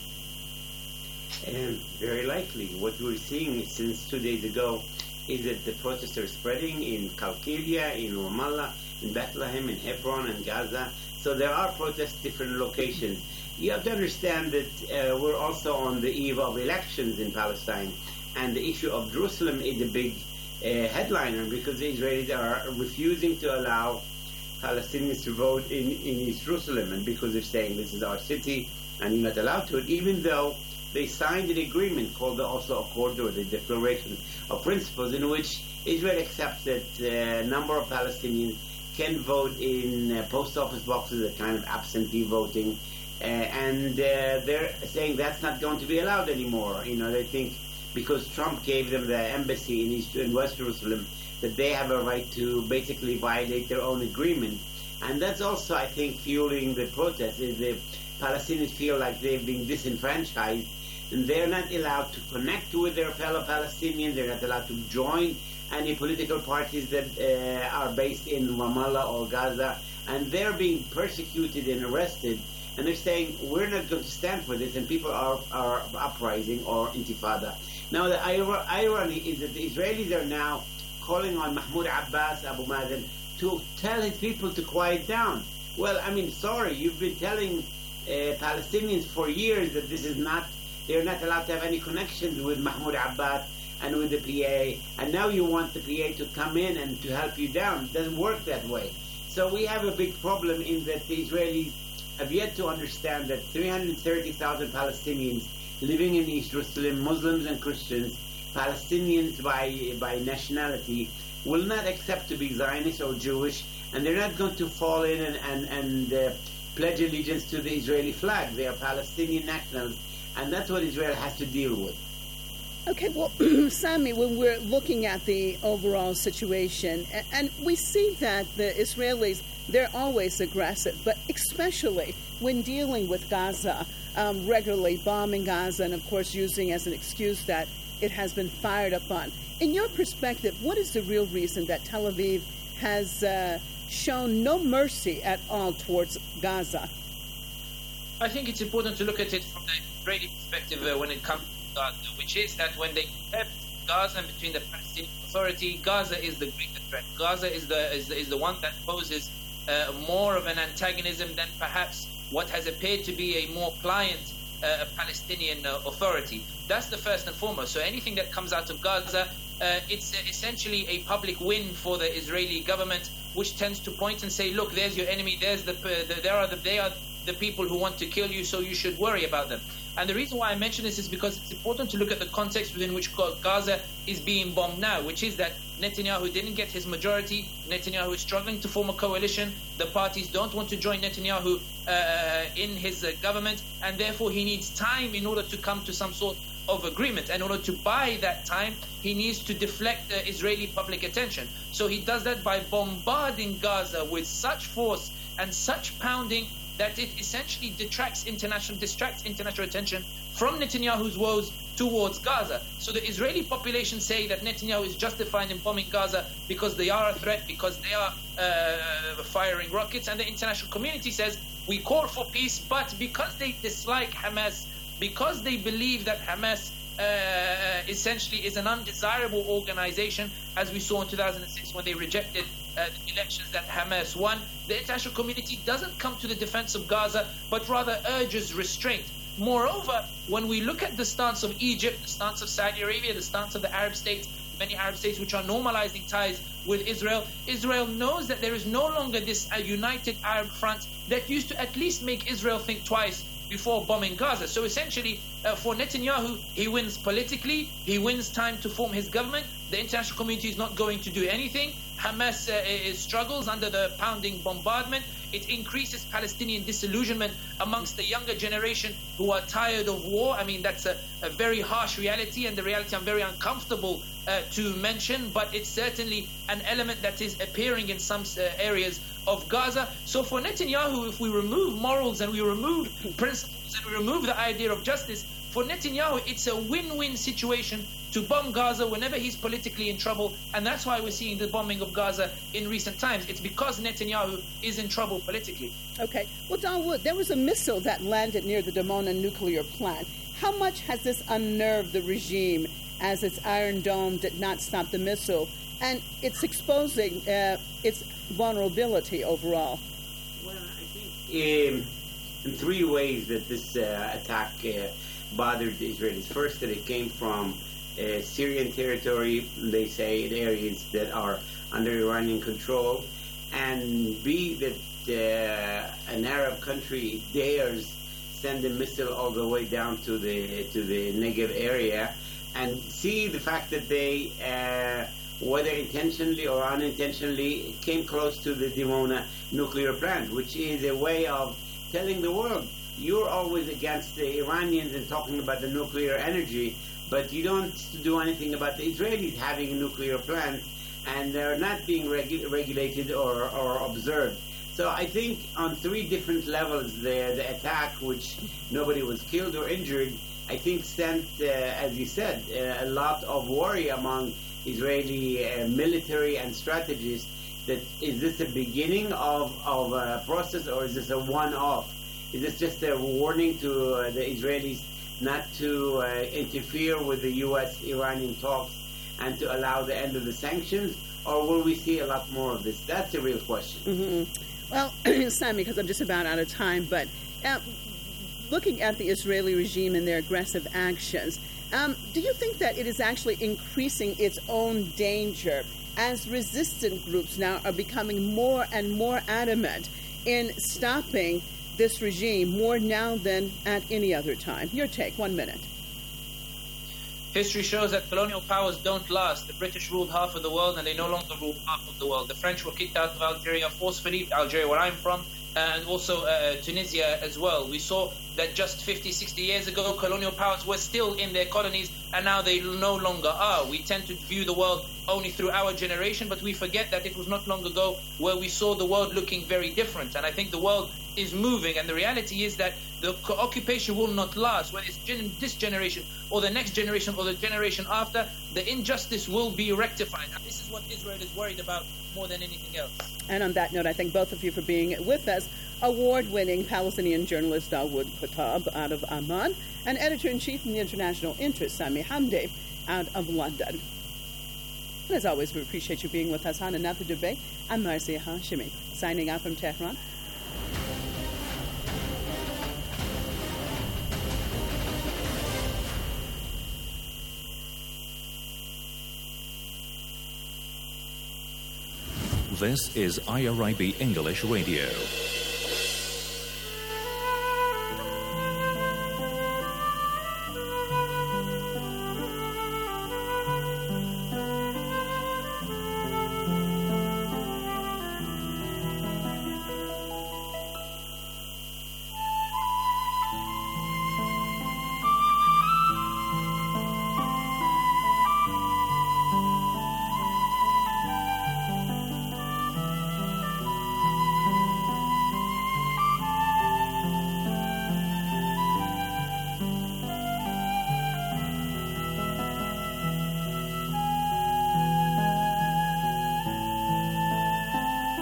[SPEAKER 4] Very likely. What we're seeing since 2 days ago is that the protests are spreading in Qalqilia, in Ramallah, in Bethlehem, in Hebron, and Gaza. So there are protests in different locations. You have to understand that we're also on the eve of elections in Palestine, and the issue of Jerusalem is a big headliner because the Israelis are refusing to allow Palestinians to vote in East Jerusalem, and because they're saying this is our city and you're not allowed to it, even though they signed an agreement called the Oslo Accord, or the Declaration of Principles, in which Israel accepts that a number of Palestinians can vote in post office boxes, a kind of absentee voting, and they're saying that's not going to be allowed anymore. You know, they think because Trump gave them the embassy in East and West Jerusalem, that they have a right to basically violate their own agreement. And that's also, I think, fueling the protests, is the Palestinians feel like they've been disenfranchised, and they're not allowed to connect with their fellow Palestinians. They're not allowed to join any political parties that are based in Ramallah or Gaza, and they're being persecuted and arrested. And they're saying, we're not going to stand for this, and people are uprising or intifada. Now, the irony is that the Israelis are now calling on Mahmoud Abbas, Abu Mazen, to tell his people to quiet down. Well, I mean, sorry, you've been telling Palestinians for years that this is not, they're not allowed to have any connections with Mahmoud Abbas and with the PA, and now you want the PA to come in and to help you down. It doesn't work that way. So we have a big problem in that the Israelis have yet to understand that 330,000 Palestinians living in East Jerusalem, Muslims and Christians, Palestinians by nationality, will not accept to be Zionist or Jewish, and they're not going to fall in and pledge allegiance to the Israeli flag. They are Palestinian nationals, and that's what Israel has to deal with.
[SPEAKER 21] Okay, well, Sami, when we're looking at the overall situation, and we see that the Israelis, they're always aggressive, but especially when dealing with Gaza, regularly bombing Gaza, and of course using as an excuse that it has been fired upon. In your perspective, what is the real reason that Tel Aviv has shown no mercy at all towards Gaza?
[SPEAKER 3] I think it's important to look at it from the Israeli perspective when it comes to Gaza, which is that when they left Gaza and between the Palestinian Authority, Gaza is the greater threat. Gaza is the one that poses more of an antagonism than perhaps what has appeared to be a more pliant Palestinian Authority. That's the first and foremost. So anything that comes out of Gaza, it's essentially a public win for the Israeli government, which tends to point and say, look, there's your enemy, there's they are the people who want to kill you, so you should worry about them. And the reason why I mention this is because it's important to look at the context within which Gaza is being bombed now, which is that Netanyahu didn't get his majority. Netanyahu is struggling to form a coalition. The parties don't want to join Netanyahu in his government, and therefore he needs time in order to come to some sort of agreement. And in order to buy that time, he needs to deflect Israeli public attention. So he does that by bombarding Gaza with such force and such pounding that it essentially distracts international attention from Netanyahu's woes towards Gaza. So the Israeli population say that Netanyahu is justified in bombing Gaza because they are a threat, because they are firing rockets, and the international community says we call for peace, but because they dislike Hamas, because they believe that Hamas essentially is an undesirable organization, as we saw in 2006 when they rejected the elections that Hamas won, the international community doesn't come to the defense of Gaza, but rather urges restraint. Moreover, when we look at the stance of Egypt, the stance of Saudi Arabia, the stance of the Arab states, many Arab states which are normalizing ties with Israel, Israel knows that there is no longer this united Arab front that used to at least make Israel think twice before bombing Gaza. So essentially, for Netanyahu, he wins politically, he wins time to form his government. The international community is not going to do anything. Hamas struggles under the pounding bombardment. It increases Palestinian disillusionment amongst the younger generation who are tired of war. I mean, that's a very harsh reality, and the reality I'm very uncomfortable to mention, but it's certainly an element that is appearing in some areas of Gaza. So for Netanyahu, if we remove morals and we remove principles and we remove the idea of justice, for Netanyahu, it's a win-win situation to bomb Gaza whenever he's politically in trouble, and that's why we're seeing the bombing of Gaza in recent times. It's because Netanyahu is in trouble politically.
[SPEAKER 21] Okay. Well, Dawood, there was a missile that landed near the Dimona nuclear plant. How much has this unnerved the regime as its Iron Dome did not stop the missile, and it's exposing its vulnerability overall?
[SPEAKER 4] Well, I think in three ways that this attack bothered the Israelis. First, that it came from Syrian territory, they say, in areas that are under Iranian control, and B, that an Arab country dares send a missile all the way down to the Negev area, and C, the fact that they, whether intentionally or unintentionally, came close to the Dimona nuclear plant, which is a way of telling the world, you're always against the Iranians and talking about the nuclear energy, but you don't do anything about the Israelis having a nuclear plant, and they're not being regulated or observed. So I think on three different levels, the attack, which nobody was killed or injured, I think sent, as you said, a lot of worry among Israeli military and strategists that is this a beginning of a process, or is this a one-off? Is this just a warning to the Israelis not to interfere with the U.S.-Iranian talks and to allow the end of the sanctions, or will we see a lot more of this? That's the real question.
[SPEAKER 21] Mm-hmm. Well, Sam, because I'm just about out of time, but looking at the Israeli regime and their aggressive actions, do you think that it is actually increasing its own danger as resistant groups now are becoming more and more adamant in stopping this regime more now than at any other time? Your take, 1 minute.
[SPEAKER 3] History shows that colonial powers don't last. The British ruled half of the world, and they no longer rule half of the world. The French were kicked out of Algeria forcefully, Algeria where I'm from, and also Tunisia as well. We saw that just 50, 60 years ago, colonial powers were still in their colonies, and now they no longer are. We tend to view the world only through our generation, but we forget that it was not long ago where we saw the world looking very different. And I think the world is moving, and the reality is that the occupation will not last. Whether it's this generation or the next generation or the generation after, the injustice will be rectified. And this is what Israel is worried about more than anything else.
[SPEAKER 21] And on that note, I thank both of you for being with us. Award-winning Palestinian journalist Dawood Khattab out of Amman, and editor-in-chief in the International Interest, Sami Hamdi, out of London. And as always, we appreciate you being with us on another debate. I'm Marcia Hashimi, signing out from Tehran.
[SPEAKER 13] This is IRIB English Radio.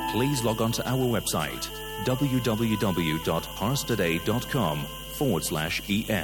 [SPEAKER 13] please log on to our website www.parstoday.com/en.